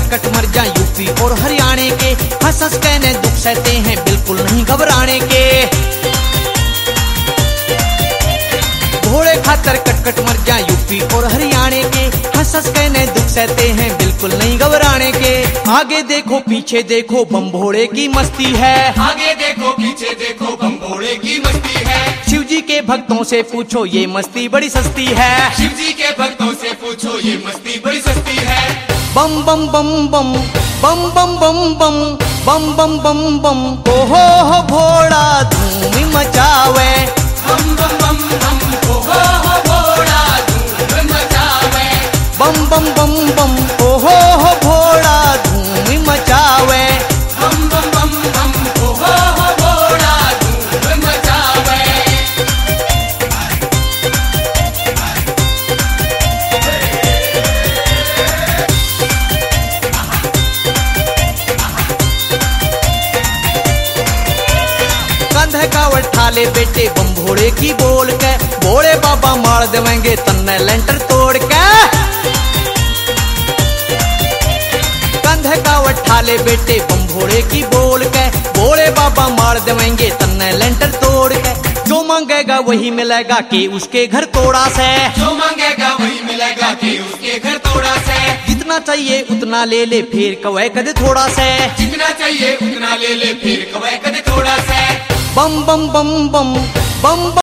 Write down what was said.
Cut मर जा UP और हरियाणे के, हंस हंस कहने दुख सहते हैं बिल्कुल नहीं घबराने के। घोड़े खातर कट कट मर जा यूपी और हरियाणे के, हंस हंस कहने दुख सहते हैं बिल्कुल नहीं घबराने के। आगे देखो पीछे देखो बम भोड़े की मस्ती है, आगे देखो पीछे देखो बम भोड़े की मस्ती है। शिव जी के भक्तों से पूछो ये मस्ती बड़ी सस्ती है, शिव जी के भक्तों से पूछो ये मस्ती बड़ी सस्ती है। बम बम बम बम बम बम बम बम बम बम बम बम, ओहो हो भोड़ा धूम मचावे, बम बम बम बम ओहो हो भोड़ा धूम मचावे, बम बम बम बम ओहो हो भोड़ा धूम मचावे। बम बम बम बम ओहो हो भोड़ा धूम मचावे। कंधे कावड़ ठाले बेटे बम भोड़े की बोल के, भोड़े बाबा मार देवेंगे तन्ने लेंटर तोड़ के। कंधे कावड़ ठाले बेटे बम भोड़े की बोल के, भोड़े बाबा मार देवेंगे तन्ने लेंटर तोड़ के। जो मांगेगा वही मिलेगा कि उसके घर तोड़ा से, जो मांगेगा वही मिलेगा कि उसके घर थोड़ा से। जितना चाहिए उतना ले ले फिर कवे कदे थोड़ा से, जितना चाहिए उतना ले ले फिर कवे कदे थोड़ा से। बम बम बम बम बम।